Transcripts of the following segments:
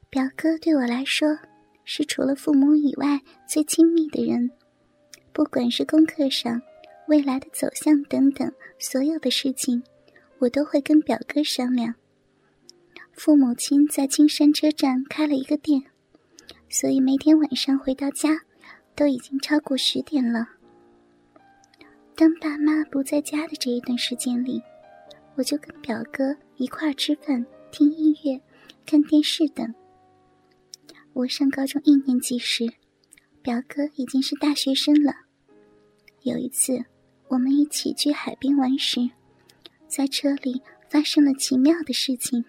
表哥对我来说是除了父母以外最亲密的人，不管是功课上、未来的走向等等，所有的事情我都会跟表哥商量。父母亲在青山车站开了一个店，所以每天晚上回到家都已经超过10点了。当爸妈不在家的这一段时间里，我就跟表哥一块儿吃饭、听音乐、看电视等。我上高中1年级时，表哥已经是大学生了。有一次，我们一起去海边玩时，在车里发生了奇妙的事情。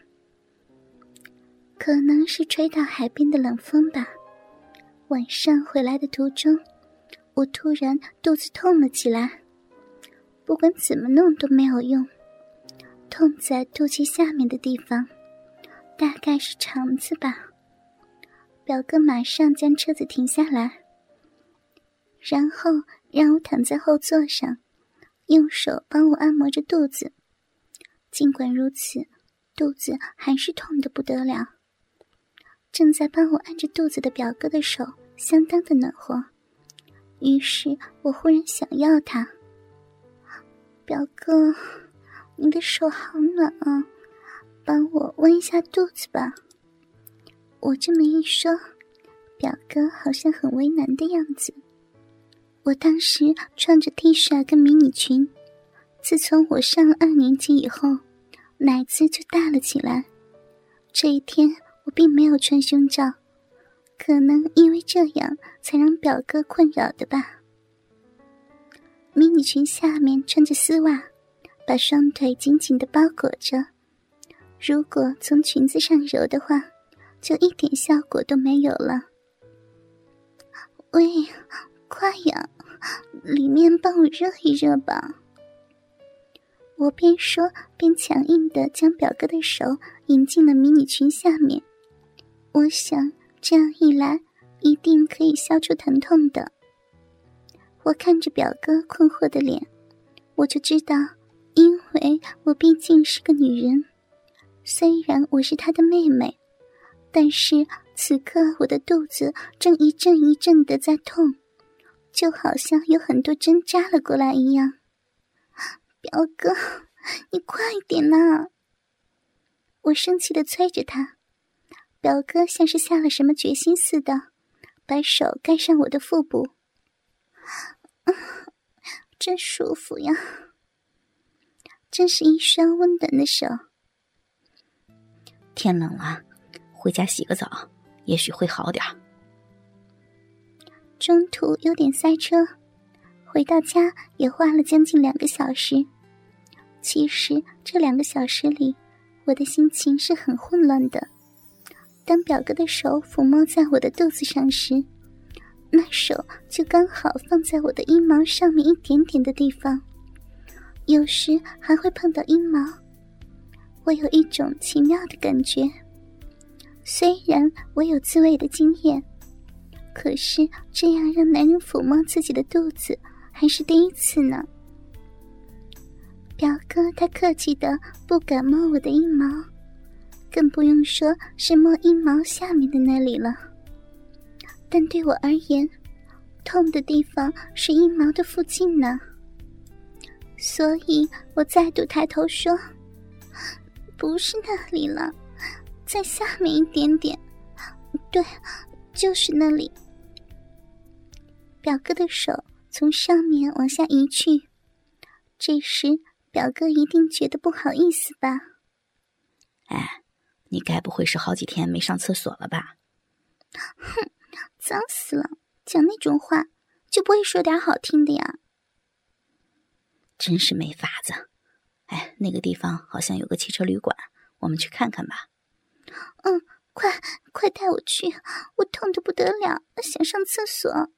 可能是吹到海边的冷风吧，晚上回来的途中，我突然肚子痛了起来，不管怎么弄都没有用，痛在肚脐下面的地方，大概是肠子吧。表哥马上将车子停下来，然后让我躺在后座上，用手帮我按摩着肚子。尽管如此，肚子还是痛得不得了。正在帮我按着肚子的表哥的手相当的暖和，于是我忽然想要他。表哥，你的手好暖啊，帮我温一下肚子吧。我这么一说，表哥好像很为难的样子。我当时穿着 T 恤跟迷你裙，自从我上了2年级以后，奶子就大了起来。这一天我并没有穿胸罩，可能因为这样才让表哥困扰的吧。迷你裙下面穿着丝袜，把双腿紧紧地包裹着，如果从裙子上揉的话，就一点效果都没有了。喂，快呀，里面帮我热一热吧。我边说边强硬地将表哥的手引进了迷你裙下面，我想这样一来一定可以消除疼痛的。我看着表哥困惑的脸，我就知道，因为我毕竟是个女人，虽然我是他的妹妹，但是此刻我的肚子正一阵一阵的在痛，就好像有很多针扎了过来一样。表哥，你快点啊！我生气地催着他。表哥像是下了什么决心似的，把手盖上我的腹部。真舒服呀，真是一双温暖的手。 天冷了，回家洗个澡，也许会好点。 中途有点塞车，回到家也花了将近2个小时。其实这2个小时里，我的心情是很混乱的。当表哥的手抚摸在我的肚子上时，那手就刚好放在我的阴毛上面一点点的地方，有时还会碰到阴毛。我有一种奇妙的感觉，虽然我有自慰的经验，可是这样让男人抚摸自己的肚子还是第一次呢。表哥他客气的不敢摸我的阴毛，更不用说是摸阴毛下面的那里了。但对我而言，痛的地方是阴毛的附近呢。所以我再度抬头说，不是那里了，在下面一点点，对，就是那里。表哥的手从上面往下移去，这时表哥一定觉得不好意思吧。 哎，你该不会是好几天没上厕所了吧？ 哼，脏死了，讲那种话就不会说点好听的呀。 真是没法子。哎，那个地方好像有个汽车旅馆，我们去看看吧。 快带我去，我痛得不得了，想上厕所。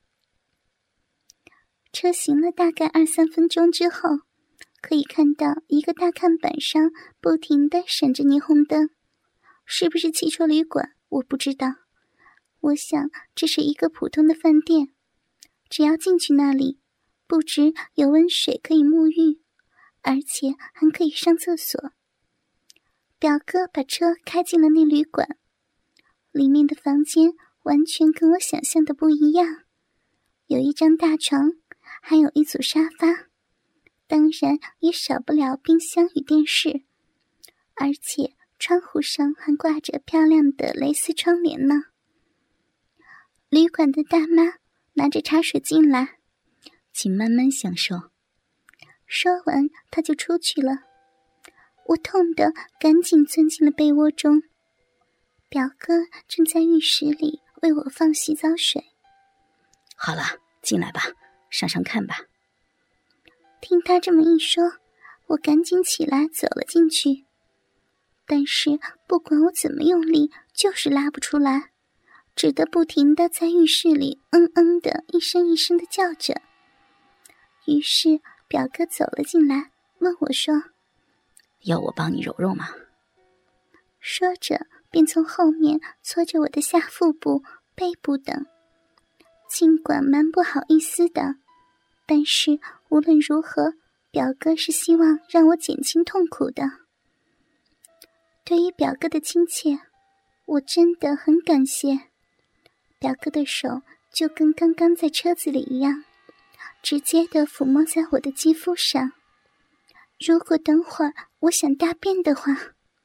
车行了大概2-3分钟之后，可以看到一个大看板上不停地闪着霓虹灯，是不是汽车旅馆我不知道，我想这是一个普通的饭店，只要进去那里，不只有温水可以沐浴，而且还可以上厕所。表哥把车开进了那旅馆， 里面的房间完全跟我想象的不一样，有一张大床，还有一组沙发，当然也少不了冰箱与电视，而且窗户上还挂着漂亮的蕾丝窗帘呢。旅馆的大妈拿着茶水进来， 请慢慢享受。 说完她就出去了。我痛得赶紧钻进了被窝中，表哥正在浴室里为我放洗澡水。 好了，进来吧，上上看吧。 听他这么一说，我赶紧起来走了进去，但是不管我怎么用力，就是拉不出来，只得不停地在浴室里的一声一声地叫着。于是表哥走了进来，问我说： 要我帮你揉揉吗？ 说着便从后面搓着我的下腹部、背部等。尽管蛮不好意思的，但是无论如何，表哥是希望让我减轻痛苦的。对于表哥的亲切，我真的很感谢。表哥的手就跟刚刚在车子里一样，直接地抚摸在我的肌肤上。如果等会儿我想大便的话，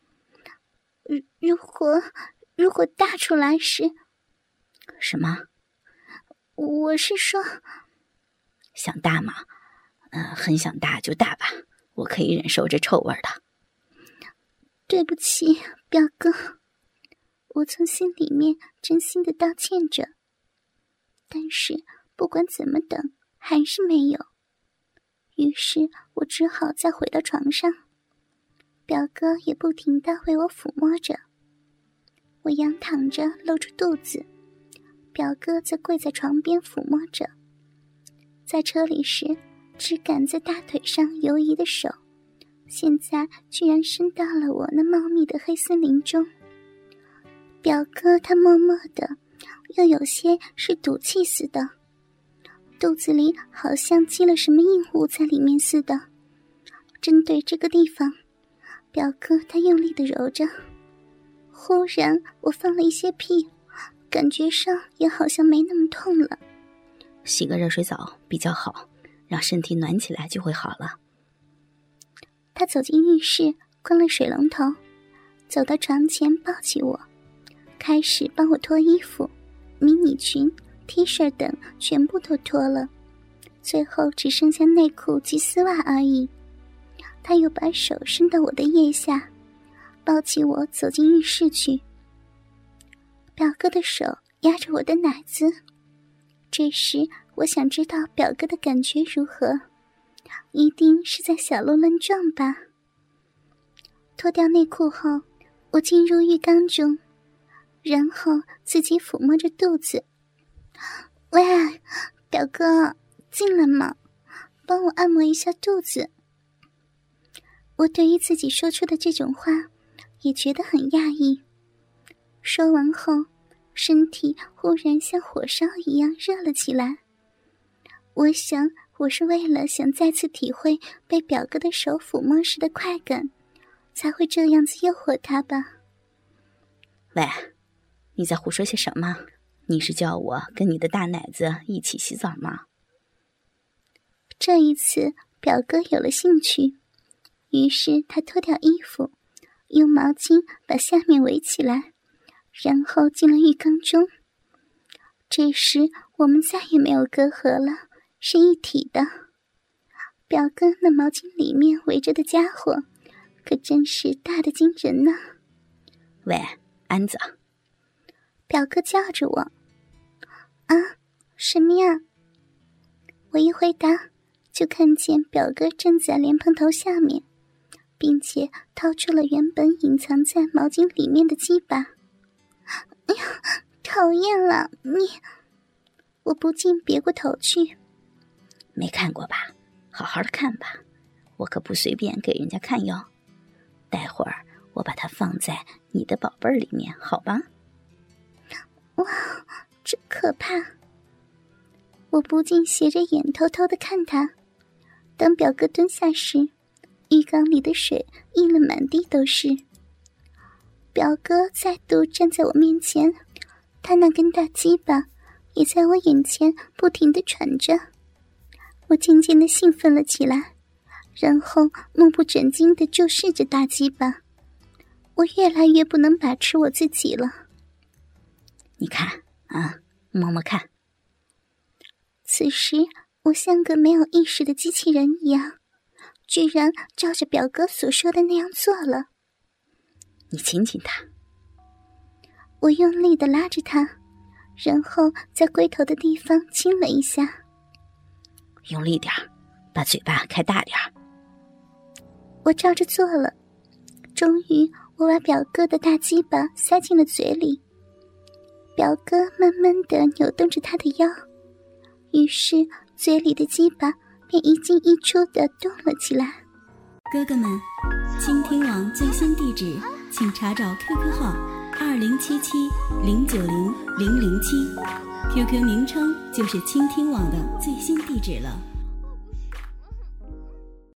如果大出来时…… 什么？ 我是说， 想大吗？很想大就大吧，我可以忍受这臭味的。 对不起，表哥，我从心里面真心的道歉着。但是不管怎么等，还是没有。于是我只好再回到床上，表哥也不停地为我抚摸着。我仰躺着露出肚子，表哥则跪在床边抚摸着。在车里时只敢在大腿上游移的手，现在居然伸到了我那茂密的黑森林中。表哥他默默的，又有些是赌气似的，肚子里好像积了什么硬物在里面似的。针对这个地方，表哥他用力的揉着。忽然我放了一些屁，感觉上也好像没那么痛了。 洗个热水澡比较好，让身体暖起来就会好了。 他走进浴室，关了水龙头，走到床前抱起我，开始帮我脱衣服，迷你裙、T 恤等全部都脱了，最后只剩下内裤及丝袜而已。他又把手伸到我的腋下，抱起我走进浴室去。表哥的手压着我的奶子，这时我想知道表哥的感觉如何，一定是在小鹿乱撞吧。脱掉内裤后，我进入浴缸中，然后自己抚摸着肚子。喂，表哥，进来嘛，帮我按摩一下肚子。我对于自己说出的这种话也觉得很讶异。说完后，身体忽然像火烧一样热了起来。我想我是为了想再次体会被表哥的手抚摸时的快感，才会这样子诱惑他吧。 喂，你在胡说些什么？你是叫我跟你的大奶子一起洗澡吗？ 这一次表哥有了兴趣，于是他脱掉衣服，用毛巾把下面围起来，然后进了浴缸中。这时我们再也没有隔阂了，是一体的。表哥那毛巾里面围着的家伙可真是大得惊人呢。 喂，安子。 表哥叫着我。啊，什么呀？我一回答，就看见表哥站在莲蓬头下面，并且掏出了原本隐藏在毛巾里面的鸡巴。哎呀，讨厌了你！我不禁别过头去。 没看过吧？好好的看吧，我可不随便给人家看哟。待会儿我把它放在你的宝贝儿里面，好吧？ 哇，真可怕！我不禁斜着眼偷偷地看他。当表哥蹲下时，浴缸里的水溢了满地都是。 表哥再度站在我面前，他那根大鸡巴也在我眼前不停地喘着。我渐渐地兴奋了起来，然后目不转睛地注视着大鸡巴。我越来越不能把持我自己了。 你看啊，摸摸看。 此时我像个没有意识的机器人一样，居然照着表哥所说的那样做了。 你亲亲他。 我用力地拉着他，然后在龟头的地方亲了一下。 用力点，把嘴巴开大点。 我照着做了。终于我把表哥的大鸡巴塞进了嘴里。表哥慢慢地扭动着他的腰，于是嘴里的鸡巴便一进一出地动了起来。 哥哥们，倾听网最新地址请查找 QQ 号2077090007，QQ 名称就是倾听网的最新地址了。